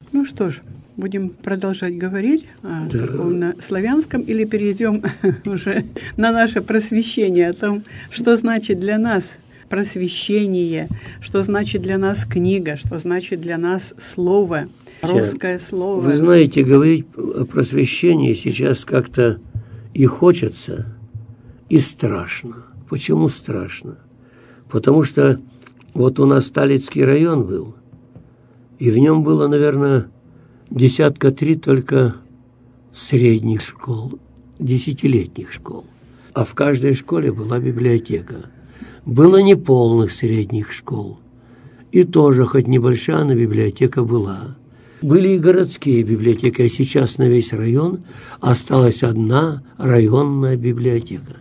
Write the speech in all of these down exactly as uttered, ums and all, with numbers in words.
Ну что ж, будем продолжать говорить о да. церковно-славянском или перейдем уже на наше просвещение, о том, что значит для нас просвещение, что значит для нас книга, что значит для нас слово, русское слово. Вы знаете, говорить о просвещении сейчас как-то и хочется, и страшно. Почему страшно? Потому что вот у нас Талицкий район был, и в нем было, наверное, десятка три только средних школ, десятилетних школ. А в каждой школе была библиотека. Было неполных средних школ. И тоже хоть небольшая, но библиотека была. Были и городские библиотеки, а сейчас на весь район осталась одна районная библиотека.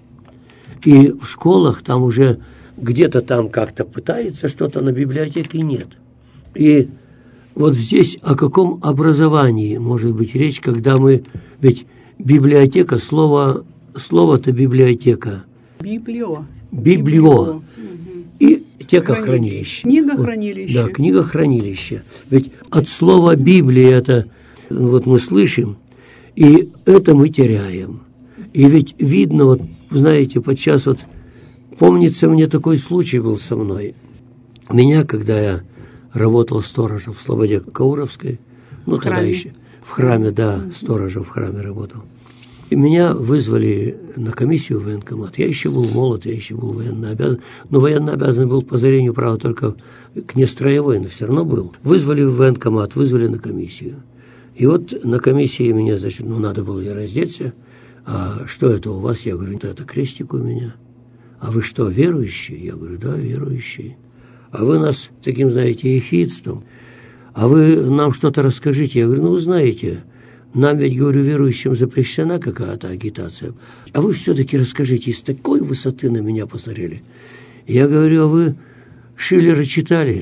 И в школах там уже где-то там как-то пытается что-то, на библиотеке нет. И вот здесь о каком образовании может быть речь, когда мы... Ведь библиотека, слово, слово-то библиотека. Библио. Библио. И текохранилище. Книгохранилище. Да, книгохранилище. Ведь от слова Библия это вот мы слышим, и это мы теряем. И ведь видно, вот знаете, подчас вот помнится, мне такой случай был со мной. Меня, когда я работал сторожем в Слободе Кауровской, ну в тогда храме. еще в храме, да, сторожем в храме работал. И меня вызвали на комиссию в военкомат. Я еще был молод, я еще был военно обязан. Но военно обязан был по зарению права только к нестроевой, но все равно был. Вызвали в военкомат, вызвали на комиссию. И вот на комиссии меня, значит, ну надо было и раздеться. А что это у вас? Я говорю, это крестик у меня. А вы что, верующие? Я говорю, да, верующие. А вы нас таким, знаете, ехидством. А вы нам что-то расскажите. Я говорю, ну вы знаете... Нам ведь, говорю, верующим запрещена какая-то агитация. А вы все-таки расскажите, из такой высоты на меня посмотрели. Я говорю, а вы Шиллера читали?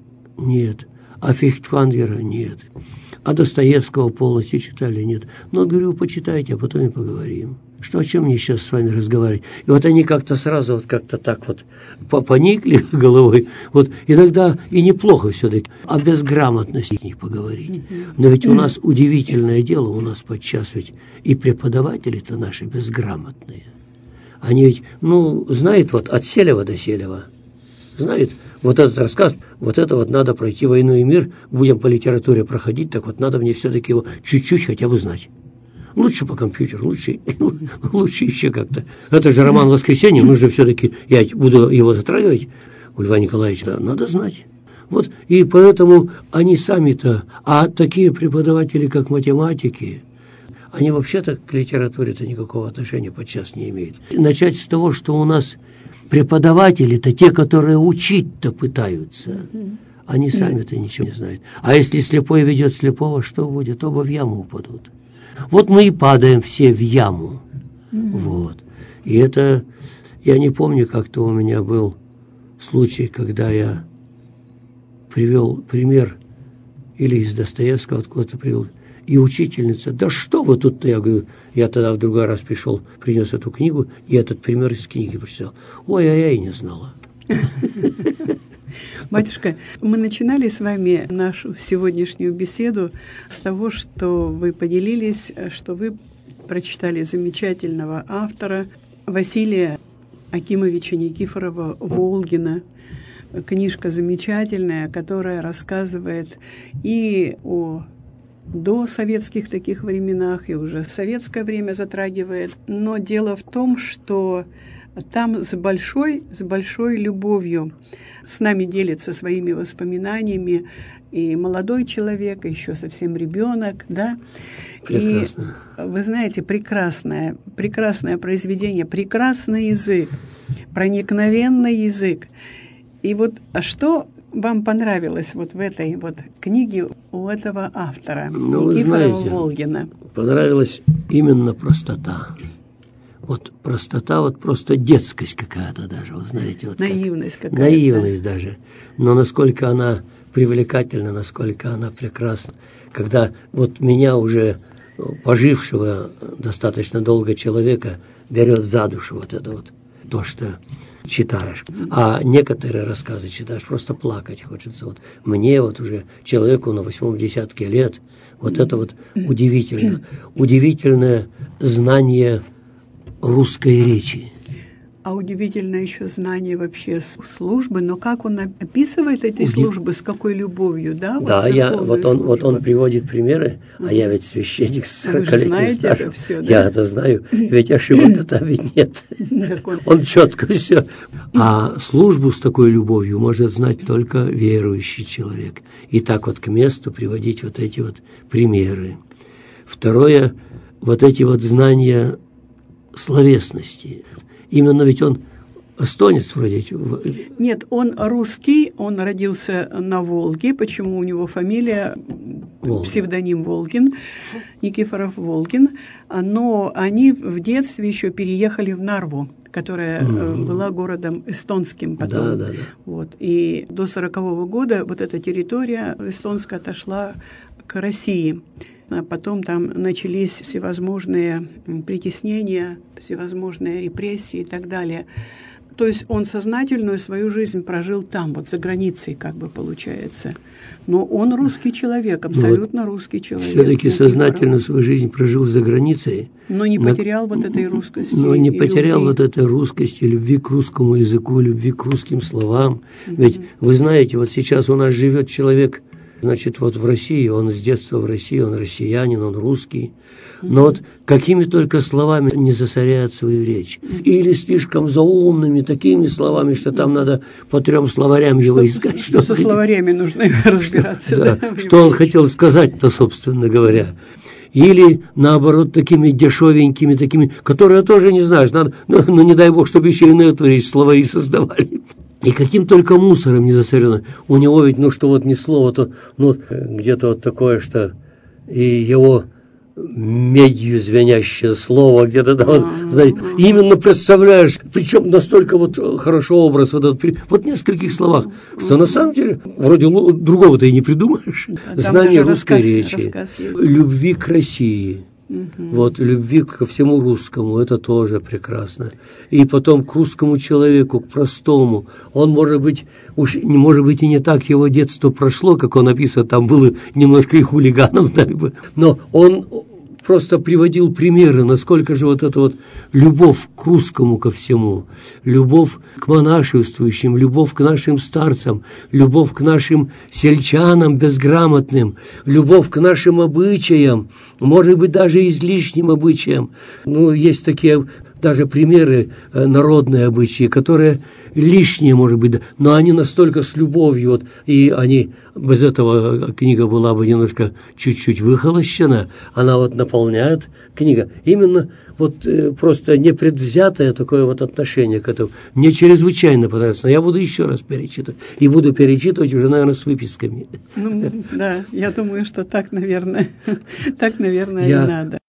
Нет. А Фихтвангера? Нет. А Достоевского полностью читали? Нет. Ну, говорю, почитайте, а потом и поговорим. Что, о чем мне сейчас с вами разговаривать? И вот они как-то сразу вот как-то так вот поникли головой. Вот иногда и неплохо все-таки о безграмотности их не поговорить. Но ведь у нас удивительное дело, у нас подчас ведь и преподаватели-то наши безграмотные. Они ведь, ну, знают вот от Селева до Селева, знают вот этот рассказ, вот это вот надо пройти «Войну и мир», будем по литературе проходить, так вот надо мне все-таки его чуть-чуть хотя бы знать. Лучше по компьютеру, лучше, лучше еще как-то. Это же роман «Воскресенье», нужно все-таки, я буду его затрагивать, у Льва Николаевича, надо знать. Вот, и поэтому они сами-то, а такие преподаватели, как математики, они вообще-то к литературе-то никакого отношения подчас не имеют. Начать с того, что у нас преподаватели-то, те, которые учить-то пытаются, они сами-то ничего не знают. А если слепой ведет слепого, что будет? Оба в яму упадут. Вот мы и падаем все в яму. Mm-hmm. Вот. И это, я не помню, как-то у меня был случай, когда я привел пример или из Достоевского откуда-то привел, и учительница, да что вы тут-то, я говорю, я тогда в другой раз пришел, принес эту книгу, и этот пример из книги прочитал. Ой, а я и не знала. Батюшка, мы начинали с вами нашу сегодняшнюю беседу с того, что вы поделились, что вы прочитали замечательного автора Василия Акимовича Никифорова «Волгина». Книжка замечательная, которая рассказывает и о досоветских таких временах, и уже советское время затрагивает. Но дело в том, что там с большой, с большой любовью с нами делится своими воспоминаниями и молодой человек, и еще совсем ребенок, да. Прекрасно. И вы знаете, прекрасное, прекрасное произведение, прекрасный язык, проникновенный язык. И вот что вам понравилось вот в этой вот книге у этого автора, ну, Никифорова Волгина? Понравилась именно простота. Вот простота, вот просто детскость какая-то даже, вы знаете. Вот наивность как, какая-то. Наивность даже. Но насколько она привлекательна, насколько она прекрасна. Когда вот меня уже, пожившего достаточно долго человека, берет за душу вот это вот. То, что читаешь. А некоторые рассказы читаешь, просто плакать хочется. Вот мне вот уже, человеку на восьмом десятке лет, вот это вот удивительно. Удивительное знание русской речи. А удивительно еще знание вообще службы, но как он описывает эти Удив... службы, с какой любовью, да? Да, вот я, вот, он, вот он приводит примеры, uh-huh. а я ведь священник с сорокалетним стажем. Все, да? Я это знаю, ведь ошибок-то ведь нет. Он четко все. А службу с такой любовью может знать только верующий человек. И так вот к месту приводить вот эти вот примеры. Второе, вот эти вот знания словесности. Именно ведь он эстонец вроде. Нет, он русский, он родился на Волге. Почему у него фамилия, Волгин. Псевдоним Волгин, Никифоров Волгин. Но они в детстве еще переехали в Нарву, которая mm-hmm. была городом эстонским потом. Да, да, да. Вот. И до сорокового года вот эта территория эстонская отошла к России. А потом там начались всевозможные притеснения, всевозможные репрессии и так далее. То есть он сознательную свою жизнь прожил там, вот за границей, как бы получается. Но он русский человек, абсолютно вот русский человек. Все-таки сознательную свою жизнь прожил за границей. Но не потерял на... вот этой русскости. Но не потерял любви. Вот этой русскости, любви к русскому языку, любви к русским словам. Mm-hmm. Ведь вы знаете, вот сейчас у нас живет человек... Значит, вот в России, он с детства в России, он россиянин, он русский. Но вот какими только словами не засоряет свою речь. Или слишком заумными такими словами, что там надо по трем словарям его что, искать. Что со словарями нужно разбираться. Да, да, что он хотел сказать-то, собственно говоря. Или, наоборот, такими дешевенькими, такими, которые тоже не знаешь. Надо, ну, ну, не дай бог, чтобы еще и на эту речь словари создавали. И каким только мусором не засорено. У него ведь, ну, что вот ни слова, то, ну, где-то вот такое, что и его медью звенящее слово, где-то там, вот, знаешь, именно представляешь, причем настолько вот хорошо образ, вот, этот, вот в нескольких словах, что на самом деле вроде другого-то и не придумаешь. Да, знание русской рассказ, речи, рассказ любви к России. Угу. Вот, любви ко всему русскому, это тоже прекрасно. И потом к русскому человеку, к простому. Он, может быть, уж, может быть, и не так его детство прошло, как он описывает, там было немножко и хулиганом, да, но он просто приводил примеры, насколько же вот эта вот любовь к русскому ко всему, любовь к монашествующим, любовь к нашим старцам, любовь к нашим сельчанам безграмотным, любовь к нашим обычаям, может быть, даже излишним обычаям. Ну, есть такие даже примеры народные обычаи, которые лишние, может быть, но они настолько с любовью, вот, и они, без этого книга была бы немножко чуть-чуть выхолощена, она вот наполняет книга. Именно вот э, просто непредвзятое такое вот отношение к этому. Мне чрезвычайно понравилось, но я буду еще раз перечитывать. И буду перечитывать уже, наверное, с выписками. Ну, да, я думаю, что так, наверное, так, наверное, я... и надо.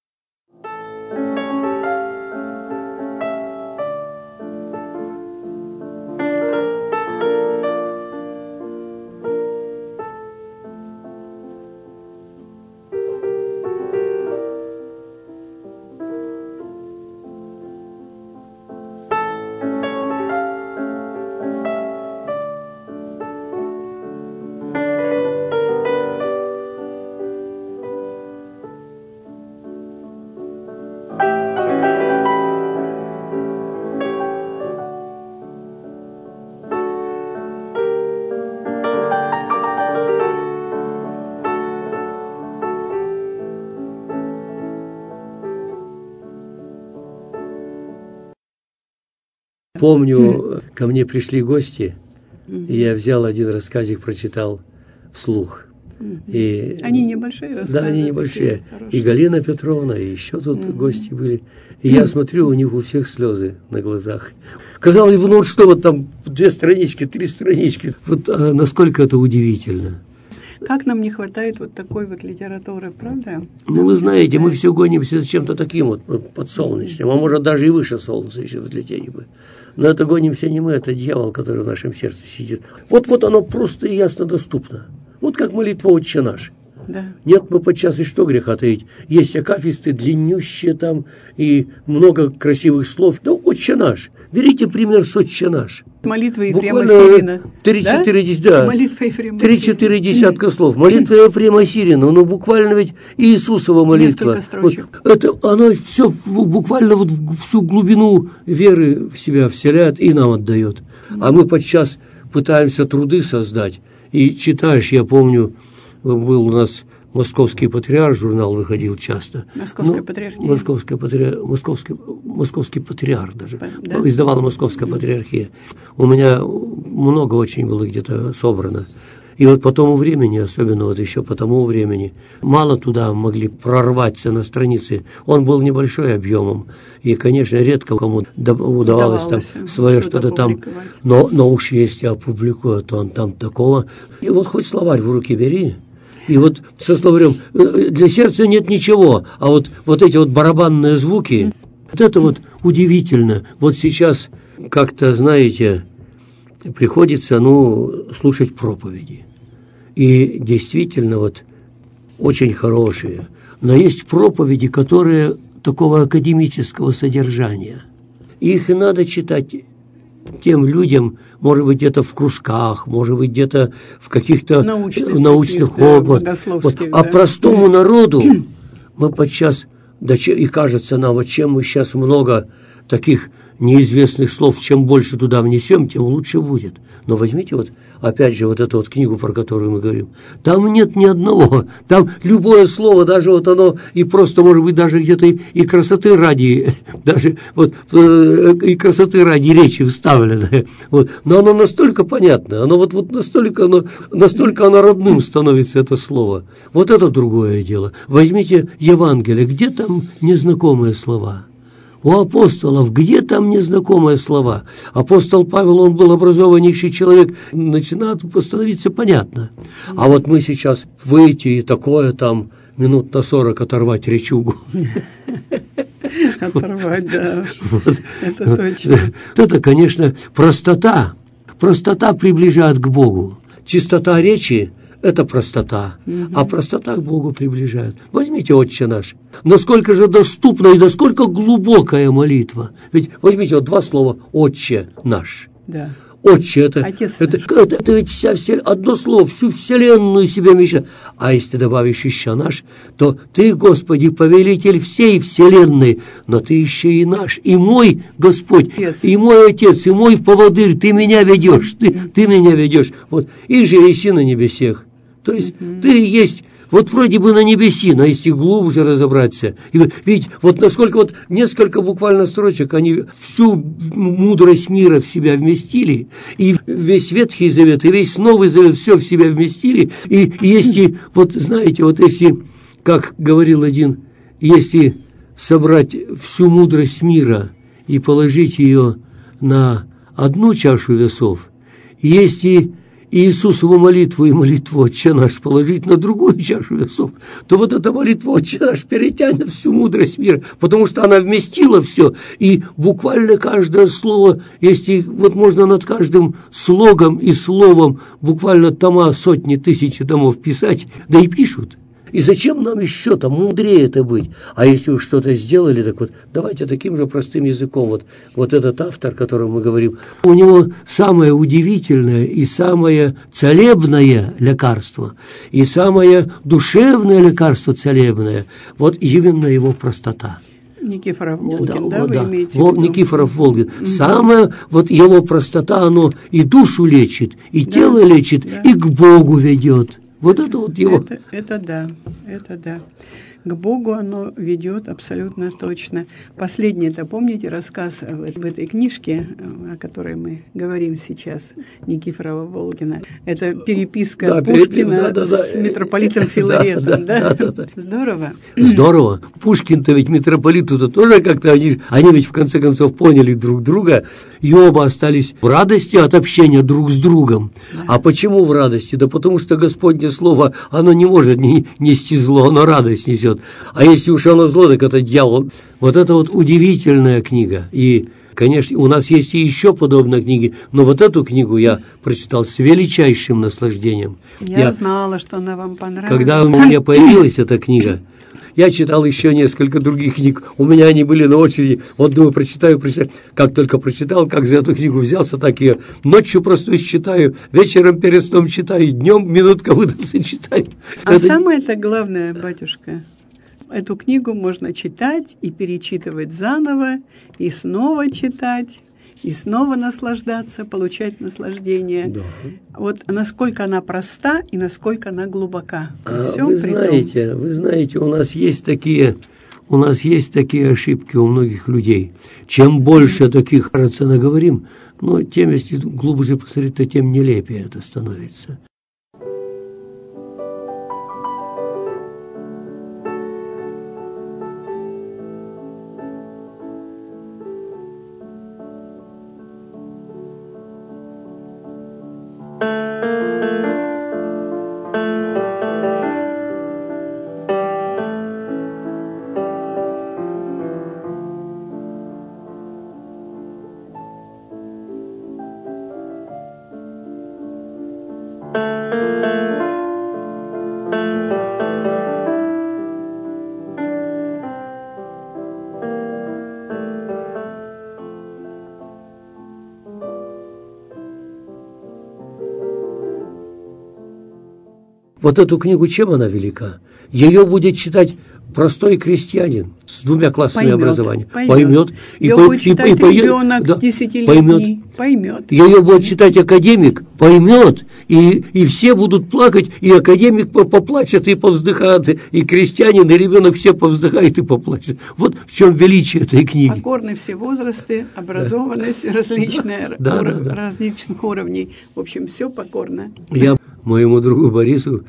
Помню, ко мне пришли гости, и я взял один рассказик, прочитал вслух. И, они небольшие рассказы. Да, они небольшие. И Галина Петровна, и еще тут mm-hmm. гости были. И я смотрю, у них у всех слезы на глазах. Казалось бы, ну вот что, вот там две странички, три странички. Вот а насколько это удивительно. Как нам не хватает вот такой вот литературы, правда? Ну, вы знаете, мы все гонимся за чем-то таким вот подсолнечным, а может даже и выше солнца еще взлетели бы. Но это гонимся не мы, это дьявол, который в нашем сердце сидит. Вот-вот оно просто и ясно доступно. Вот как молитва «Отче наш». Да. Нет, мы подчас и что греха таить. Есть акафисты длиннющие там, и много красивых слов. Ну, «Отче наш». Берите пример с «Отче наш». Молитва Ефрема Сирина. три-четыре да? Молитва Ефрема Три-четыре десятка слов. Молитва Ефрема Сирина. Ну, буквально ведь Иисусова молитва. Вот, это, оно все буквально вот всю глубину веры в себя вселяет и нам отдает. А мы подчас пытаемся труды создать. И читаешь, я помню, был у нас «Московский патриарх», журнал выходил часто. Московская ну, патриархия. Московская патриарх, московский, московский патриарх даже. Да? Ну, издавала Московская патриархия. У меня много очень было где-то собрано. И вот по тому времени, особенно вот еще по тому времени, мало туда могли прорваться на страницы. Он был небольшой объемом. И, конечно, редко кому удавалось, удавалось там свое что-то, что-то там. Но, но уж если опубликуют, то он там такого. И вот хоть словарь в руки бери. И вот со словарем для сердца нет ничего, а вот, вот эти вот барабанные звуки, вот это вот удивительно. Вот сейчас как-то, знаете, приходится, ну, слушать проповеди. И действительно вот очень хорошие. Но есть проповеди, которые такого академического содержания. Их и надо читать тем людям, может быть, где-то в кружках, может быть, где-то в каких-то научных, научных областях. Да, вот. Да. А простому народу мы подчас, да, и кажется нам, вот чем мы сейчас много таких неизвестных слов, чем больше туда внесем, тем лучше будет. Но возьмите вот, опять же, вот эту вот книгу, про которую мы говорим. Там нет ни одного. Там любое слово, даже вот оно, и просто, может быть, даже где-то и, и красоты ради, даже вот и красоты ради речи вставлено. Вот. Но оно настолько понятно, оно вот, вот настолько, оно, настолько оно родным становится, это слово. Вот это другое дело. Возьмите Евангелие, где там незнакомые слова? У апостолов, где там незнакомые слова? Апостол Павел, он был образованнейший человек, начинает становиться понятно. А вот мы сейчас выйти и такое там минут на сорок оторвать речугу. Оторвать, да, это точно. Это, конечно, простота. Простота приближает к Богу. Чистота речи – это простота, угу. А простота к Богу приближает. Возьмите «Отче наш». Насколько же доступна и насколько глубокая молитва. Ведь возьмите вот два слова «Отче наш». Да. Отче – это, это, это, это ведь вся вселенная, одно слово, всю вселенную себе вмещает. А если ты добавишь еще наш, то ты, Господи, повелитель всей вселенной, но ты еще и наш, и мой Господь, Отец. И мой Отец, и мой поводырь, ты меня ведешь, ты, ты меня ведешь. Вот, и же еси на небесех. То есть mm-hmm. ты есть, вот вроде бы на небеси, но если глубже разобраться, и вот, видите, вот насколько вот несколько буквально строчек, они всю мудрость мира в себя вместили, и весь Ветхий Завет, и весь Новый Завет все в себя вместили, и, и если, вот знаете, вот если, как говорил один, если собрать всю мудрость мира и положить ее на одну чашу весов, если Иисусову молитву и молитву «Отче наш» положить на другую чашу весов, то вот эта молитва «Отче наш» перетянет всю мудрость мира, потому что она вместила все, и буквально каждое слово, если вот можно над каждым слогом и словом буквально тома, сотни, тысячи томов писать, да и пишут. И зачем нам еще там мудрее это быть? А если уж что-то сделали, так вот давайте таким же простым языком. Вот, вот этот автор, о котором мы говорим, у него самое удивительное и самое целебное лекарство, и самое душевное лекарство целебное, вот именно его простота. Никифоров Волгин, да, да, вы да. имеете Вол, в виду? Никифоров Волгин. Mm-hmm. Самое, вот его простота, оно и душу лечит, и да, тело лечит, да. И к Богу ведет. Вот это вот его. Это, это да, это да. К Богу оно ведет абсолютно точно. Последний-то, помните, рассказ в, в этой книжке, о которой мы говорим сейчас, Никифорова Волгина. Это переписка да, Пушкина да, да, с да, митрополитом Филаретом, да? да, да? да, да. Здорово. Здорово. Пушкин-то ведь митрополиту-то тоже как-то, они, они ведь в конце концов поняли друг друга, и оба остались в радости от общения друг с другом. Да. А почему в радости? Да потому что Господне Слово, оно не может не, нести зло, оно радость несет. А если уж оно зло, так это дьявол. Вот это вот удивительная книга. И, Конечно, у нас есть и еще подобные книги, но вот эту книгу я прочитал с величайшим наслаждением. Я, я знала, что она вам понравилась. Когда у меня появилась эта книга, я читал еще несколько других книг. У меня они были на очереди. Вот, думаю, прочитаю, прочитаю. Как только прочитал, как за эту книгу взялся, так и ночью просто читаю, вечером перед сном читаю, днем минутка выдастся, читаю. А это... самое-то главное, батюшка, эту книгу можно читать и перечитывать заново, и снова читать, и снова наслаждаться, получать наслаждение. Да. Вот насколько она проста и насколько она глубока. А вы знаете, вы знаете, у нас есть такие, у нас есть такие ошибки у многих людей. Чем больше mm-hmm. таких рациона говорим, но тем, если глубже посмотреть, то тем нелепее это становится. Вот эту книгу, чем она велика? Ее будет читать простой крестьянин с двумя классами поймет, образования. Поймет. поймет и ее по, будет читать и, и, ребенок да, десятилетний. Поймет. поймет. Ее будет читать академик, поймет. И, и все будут плакать, и академик поплачет, и повздыхает, и крестьянин, и ребенок все повздыхают и поплачет. Вот в чем величие этой книги. Покорны все возрасты, образованность да. различная, да, ур- да, да. различных уровней. В общем, все покорно. Я моему другу Борису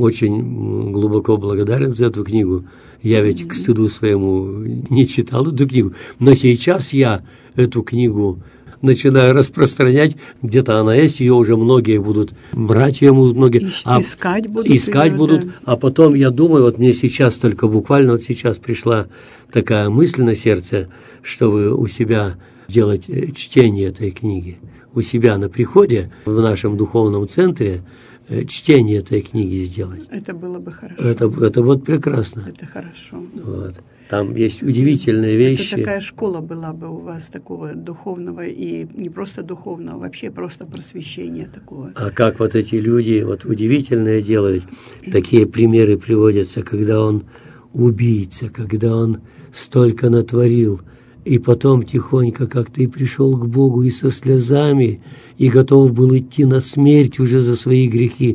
очень глубоко благодарен за эту книгу. Я ведь к стыду своему не читал эту книгу, но сейчас я эту книгу начинаю распространять, где-то она есть, ее уже многие будут брать, ее будут многие, Ищ, а, искать будут, искать ее, будут да. А потом я думаю, вот мне сейчас только буквально вот сейчас пришла такая мысль на сердце, чтобы у себя делать чтение этой книги, у себя на приходе в нашем духовном центре чтение этой книги сделать. Это было бы хорошо. Это, это вот прекрасно. Это хорошо. Вот. Там есть удивительные вещи. Это такая школа была бы у вас такого духовного и не просто духовного, вообще просто просвещения такого. А как вот эти люди вот удивительное делают. Такие примеры приводятся, когда он убийца, когда он столько натворил, и потом тихонько как-то и пришел к Богу и со слезами, и готов был идти на смерть уже за свои грехи,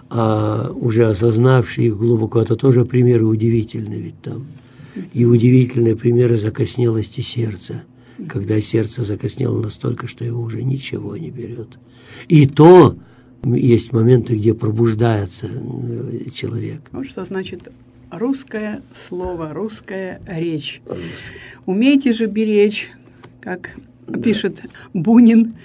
а уже осознавший их глубоко, это тоже примеры удивительные ведь там. И удивительные примеры закоснелости сердца, когда сердце закоснело настолько, что его уже ничего не берет. И то есть моменты, где пробуждается человек. Вот что значит русское слово, русская речь. Умейте же беречь, как да. пишет Бунин,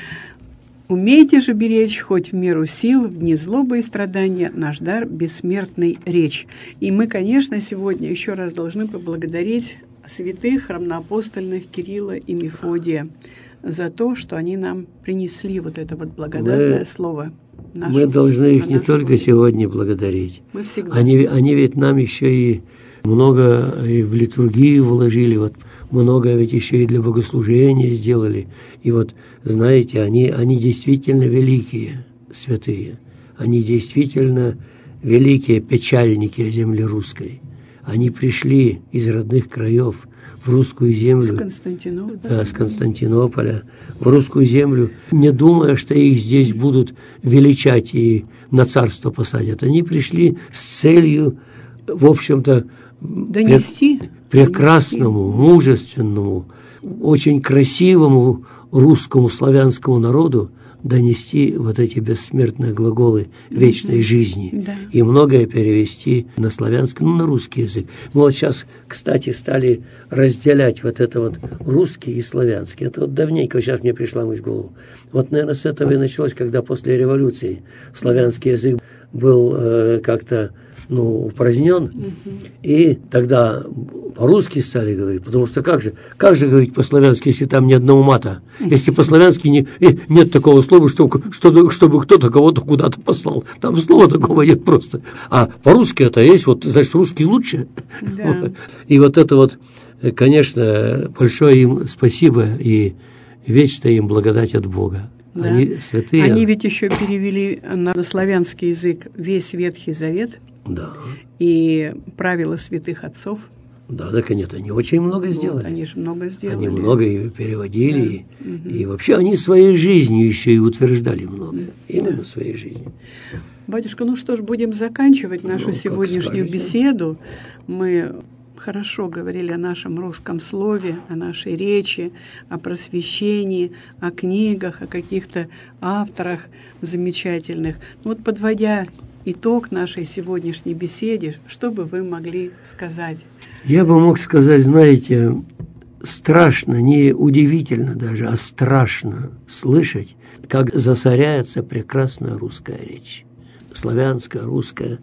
умейте же беречь, хоть в меру сил, в дни злобы и страдания, наш дар бессмертный речь. И мы, конечно, сегодня еще раз должны поблагодарить святых равноапостольных Кирилла и Мефодия за то, что они нам принесли вот это вот благодатное мы, слово. Нашу, мы должны их не нашу только Богу. Сегодня благодарить. Мы всегда. Они, они ведь нам еще и много и в литургию вложили, вот много ведь еще и для богослужения сделали. И вот, знаете, они, они действительно великие святые. Они действительно великие печальники о земле русской. Они пришли из родных краев в русскую землю. С Константинополя. Да, с Константинополя. В русскую землю, не думая, что их здесь будут величать и на царство посадят. Они пришли с целью, в общем-то, донести прекрасному, донести. мужественному, очень красивому русскому славянскому народу донести вот эти бессмертные глаголы вечной mm-hmm. жизни да. и многое перевести на славянский, ну, на русский язык. Мы вот сейчас, кстати, стали разделять вот это вот русский и славянский. Это вот давненько, сейчас мне пришла мысль в голову. Вот, наверное, с этого и началось, когда после революции славянский язык был э, как-то ну, упразднен, угу. И тогда по-русски стали говорить, потому что как же, как же говорить по-славянски, если там ни одного мата, если по-славянски не, нет такого слова, чтобы, чтобы кто-то кого-то куда-то послал, там слова такого нет просто, а по-русски это есть, вот, значит, русский лучше, да. И вот это вот, конечно, большое им спасибо и вечная им благодать от Бога. Да. Они святые. Они ведь еще перевели на славянский язык весь Ветхий Завет, да. И правила святых отцов. Да, так нет, они очень много сделали. Вот, они же много сделали. Они много и переводили, да. и, угу. и вообще они своей жизнью еще и утверждали многое, именно да. своей жизнью. Батюшка, ну что ж, будем заканчивать нашу ну, сегодняшнюю беседу. Мы хорошо говорили о нашем русском слове, о нашей речи, о просвещении, о книгах, о каких-то авторах замечательных. Вот подводя итог нашей сегодняшней беседе, что бы вы могли сказать? Я бы мог сказать, знаете, страшно, не удивительно даже, а страшно слышать, как засоряется прекрасная русская речь. Славянская, русская.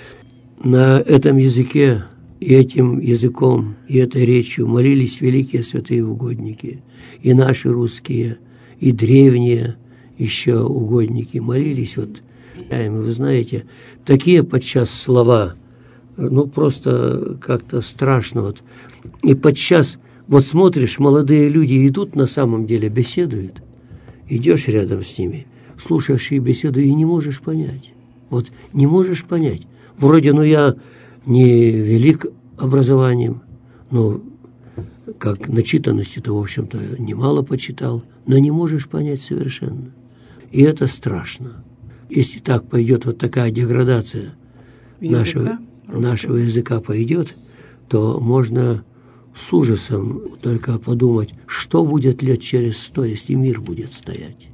На этом языке и этим языком, и этой речью молились великие святые угодники, и наши русские, и древние еще угодники молились. Вот, и вы знаете, такие подчас слова, ну просто как-то страшно. Вот. И подчас, вот смотришь, молодые люди идут на самом деле, беседуют, идешь рядом с ними, слушаешь их беседу и не можешь понять. Вот не можешь понять. Вроде, ну я не велик образованием, но как начитанности-то, в общем-то, немало почитал, но не можешь понять совершенно. И это страшно. Если так пойдет вот такая деградация языка, нашего, нашего языка пойдет, то можно с ужасом только подумать, что будет лет через сто, если мир будет стоять.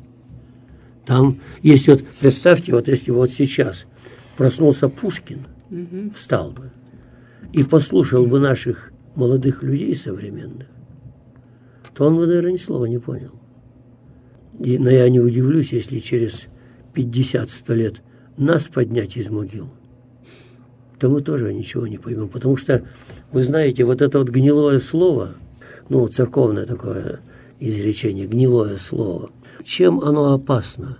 Там, если вот, представьте, вот если вот сейчас проснулся Пушкин, угу. встал бы и послушал бы наших молодых людей современных, то он бы, наверное, ни слова не понял. И, но я не удивлюсь, если через пятьдесят-сто лет нас поднять из могил, то мы тоже ничего не поймем. Потому что, вы знаете, вот это вот гнилое слово, ну, церковное такое изречение, гнилое слово, чем оно опасно?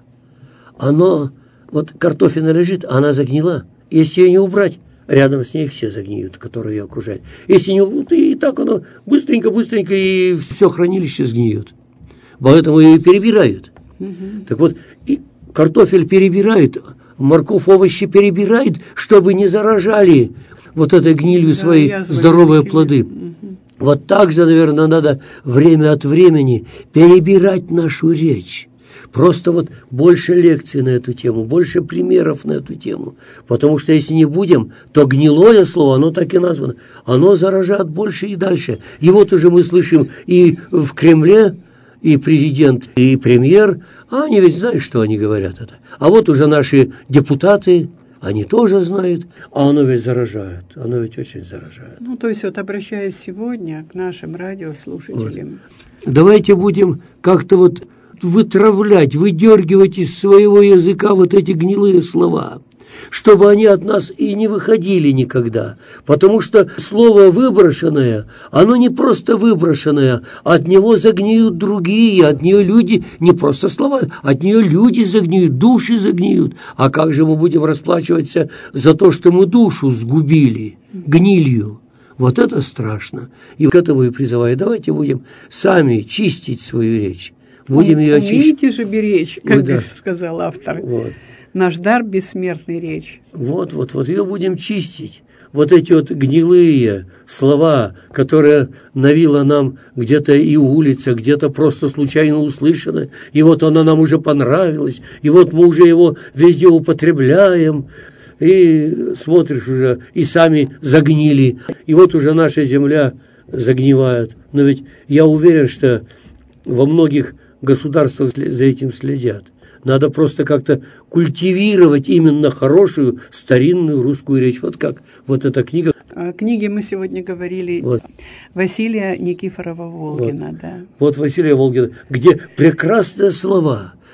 Оно, вот картофелина лежит, а она загнила. Если ее не убрать, рядом с ней все загниют, которые ее окружают. Если не убрать, и так оно быстренько-быстренько, и все хранилище сгниет. Поэтому ее перебирают. Угу. Так вот, и картофель перебирают, морковь, овощи перебирают, чтобы не заражали вот этой гнилью да, свои здоровые плоды. Угу. Вот так же, наверное, надо время от времени перебирать нашу речь. Просто вот больше лекций на эту тему, больше примеров на эту тему. Потому что если не будем, то гнилое слово, оно так и названо, оно заражает больше и дальше. И вот уже мы слышим и в Кремле, и президент, и премьер, а они ведь знают, что они говорят это. А вот уже наши депутаты, они тоже знают, а оно ведь заражает, оно ведь очень заражает. Ну, то есть вот обращаясь сегодня к нашим радиослушателям. Вот. Давайте будем как-то вот вытравлять, выдергивать из своего языка вот эти гнилые слова, чтобы они от нас и не выходили никогда. Потому что слово выброшенное, оно не просто выброшенное, от него загниют другие, от нее люди, не просто слова, от нее люди загниют, души загниют. А как же мы будем расплачиваться за то, что мы душу сгубили гнилью? Вот это страшно. И к этому и призываю. Давайте будем сами чистить свою речь. Будем ее очищать. Умейте же беречь, как да. сказал автор. Вот. Наш дар – бессмертный речь. Вот, вот, вот, ее будем чистить. Вот эти вот гнилые слова, которые навила нам где-то и улица, где-то просто случайно услышано, и вот оно нам уже понравилось, и вот мы уже его везде употребляем, и смотришь уже, и сами загнили, и вот уже наша земля загнивает. Но ведь я уверен, что во многих государствах за этим следят. Надо просто как-то культивировать именно хорошую старинную русскую речь. Вот как вот эта книга. О книге мы сегодня говорили вот. Василия Никифорова Волгина. Вот. Да. вот Василия Волгина, где прекрасные слова,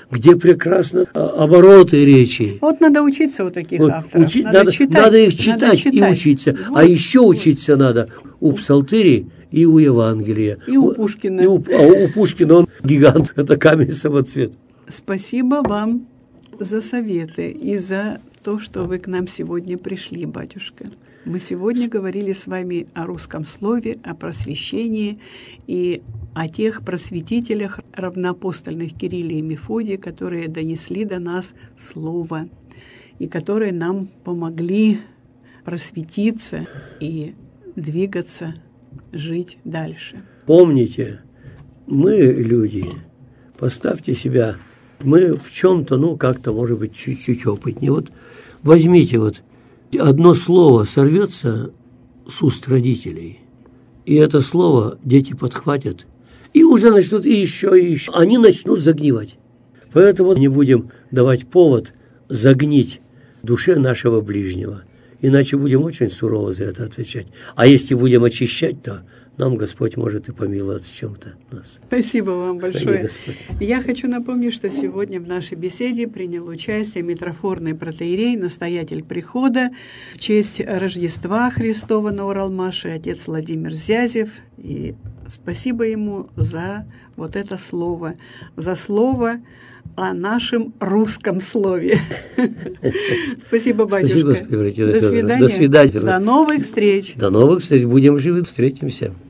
где прекрасно обороты речи. Вот надо учиться у таких вот, авторов. Учить, надо, надо, читать, надо их читать, надо читать. И учиться. Вот. А еще учиться надо у Псалтыри и у Евангелия. И у Пушкина. И у, а у Пушкина он гигант, это камень самоцвет. Спасибо вам за советы и за то, что вы к нам сегодня пришли, батюшка. Мы сегодня говорили с вами о русском слове, о просвещении и о тех просветителях равноапостольных Кирилле и Мефодия, которые донесли до нас слово и которые нам помогли просветиться и двигаться, жить дальше. Помните, мы люди, поставьте себя, мы в чем-то, ну, как-то, может быть, чуть-чуть опытнее. Вот возьмите вот одно слово сорвется с уст родителей, и это слово дети подхватят, и уже начнут и еще, и еще. Они начнут загнивать. Поэтому не будем давать повод загнить душе нашего ближнего, иначе будем очень сурово за это отвечать. А если будем очищать, то нам Господь может и помиловать в чем-то нас. Спасибо вам большое. Я хочу напомнить, что сегодня в нашей беседе принял участие митрофорный протоиерей, настоятель прихода в честь Рождества Христова на Уралмаше, отец Владимир Зязев. И спасибо ему за вот это слово, за слово о нашем русском слове. Спасибо, батюшка. Спасибо, до свидания. До свидания. До новых встреч. До новых встреч. Будем живы, встретимся.